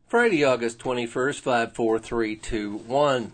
Friday, August 21st, 54321.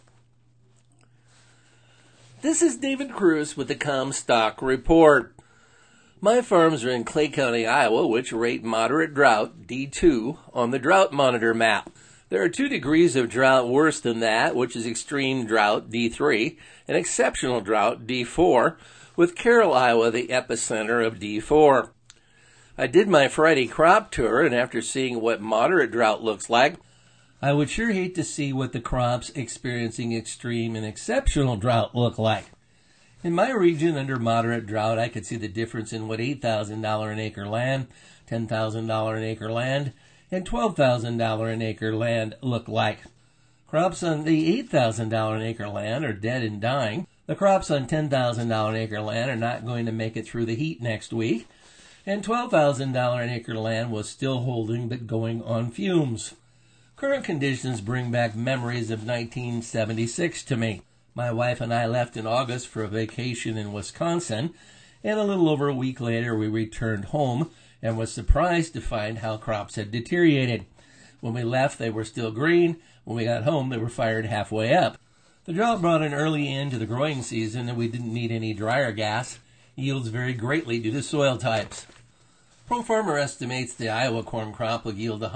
This is David Cruz with the Comstock Report. My farms are in Clay County, Iowa, which rate moderate drought, D2, on the Drought Monitor map. There are 2 degrees of drought worse than that, which is extreme drought, D3, and exceptional drought, D4, with Carroll, Iowa, the epicenter of D4. I did my Friday crop tour, and after seeing what moderate drought looks like, I would sure hate to see what the crops experiencing extreme and exceptional drought look like. In my region under moderate drought, I could see the difference in what $8,000 an acre land, $10,000 an acre land, and $12,000 an acre land look like. Crops on the $8,000 an acre land are dead and dying. The crops on $10,000 an acre land are not going to make it through the heat next week. And $12,000 an acre land was still holding but going on fumes. Current conditions bring back memories of 1976 to me. My wife and I left in August for a vacation in Wisconsin, and a little over a week later we returned home and was surprised to find how crops had deteriorated. When we left, they were still green. When we got home, they were fired halfway up. The drought brought an early end to the growing season, and we didn't need any dryer gas. Yields vary greatly due to soil types. ProFarmer estimates the Iowa corn crop will yield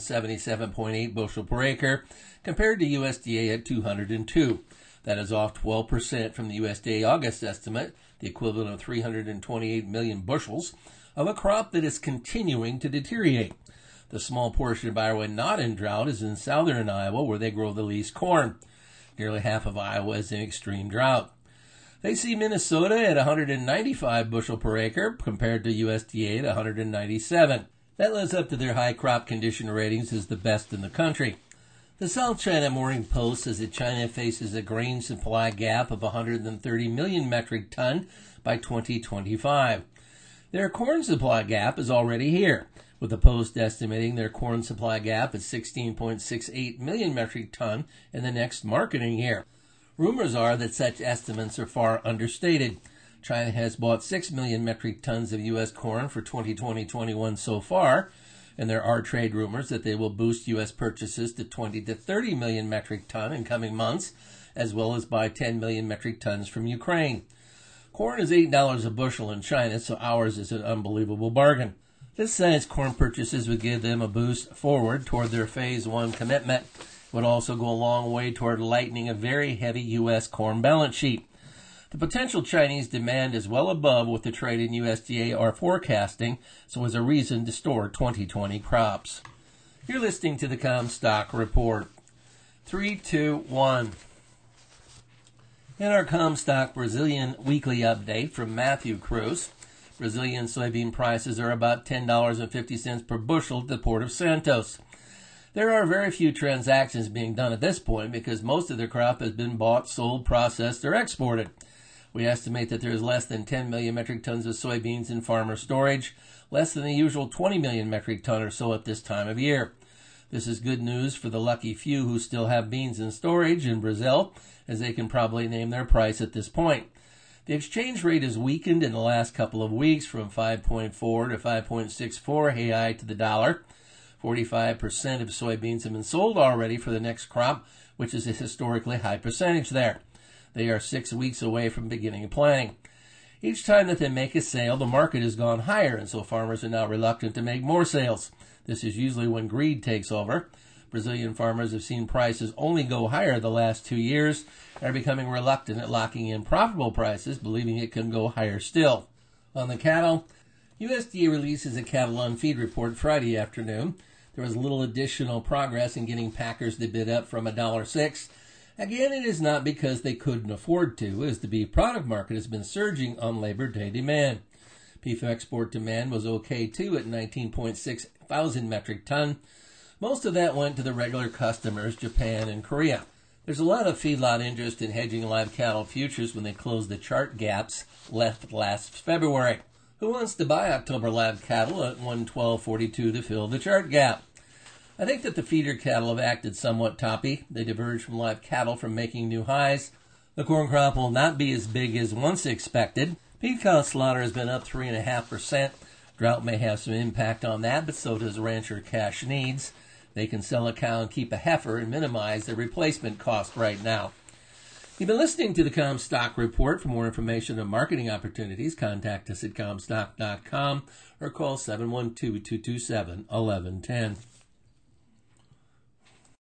177.8 bushel per acre, compared to USDA at 202. That is off 12% from the USDA August estimate, the equivalent of 328 million bushels, of a crop that is continuing to deteriorate. The small portion of Iowa not in drought is in southern Iowa, where they grow the least corn. Nearly half of Iowa is in extreme drought. They see Minnesota at 195 bushel per acre compared to USDA at 197. That lives up to their high crop condition ratings as the best in the country. The South China Morning Post says that China faces a grain supply gap of 130 million metric ton by 2025. Their corn supply gap is already here, with the Post estimating their corn supply gap at 16.68 million metric ton in the next marketing year. Rumors are that such estimates are far understated. China has bought 6 million metric tons of U.S. corn for 2020-21 so far, and there are trade rumors that they will boost U.S. purchases to 20 to 30 million metric ton in coming months, as well as buy 10 million metric tons from Ukraine. Corn is $8 a bushel in China, so ours is an unbelievable bargain. This size corn purchases would give them a boost forward toward their Phase 1 commitment. Would also go a long way toward lightening a very heavy U.S. corn balance sheet. The potential Chinese demand is well above what the trade and USDA are forecasting, so is a reason to store 2020 crops. You're listening to the Comstock Report. 3, 2, 1. In our Comstock Brazilian weekly update from Matthew Cruz, Brazilian soybean prices are about $10.50 per bushel at the Port of Santos. There are very few transactions being done at this point because most of the crop has been bought, sold, processed, or exported. We estimate that there is less than 10 million metric tons of soybeans in farmer storage, less than the usual 20 million metric ton or so at this time of year. This is good news for the lucky few who still have beans in storage in Brazil, as they can probably name their price at this point. The exchange rate has weakened in the last couple of weeks from 5.4 to 5.64 reais to the dollar. 45% of soybeans have been sold already for the next crop, which is a historically high percentage there. They are 6 weeks away from beginning planting. Each time that they make a sale, the market has gone higher, and so farmers are now reluctant to make more sales. This is usually when greed takes over. Brazilian farmers have seen prices only go higher the last 2 years and are becoming reluctant at locking in profitable prices, believing it can go higher still. On the cattle, USDA releases a cattle on feed report Friday afternoon. There was little additional progress in getting packers to bid up from $1.06. Again, it is not because they couldn't afford to, as the beef product market has been surging on Labor Day demand. Beef export demand was okay too at 19.6 thousand metric ton. Most of that went to the regular customers, Japan and Korea. There's a lot of feedlot interest in hedging live cattle futures when they close the chart gaps left last February. Who wants to buy October live cattle at 112.42 to fill the chart gap? I think that the feeder cattle have acted somewhat toppy. They diverged from live cattle from making new highs. The corn crop will not be as big as once expected. Beef cow slaughter has been up 3.5%. Drought may have some impact on that, but so does rancher cash needs. They can sell a cow and keep a heifer and minimize their replacement cost right now. You've been listening to the Comstock Report. For more information on marketing opportunities, contact us at Comstock.com or call 712-227-1110.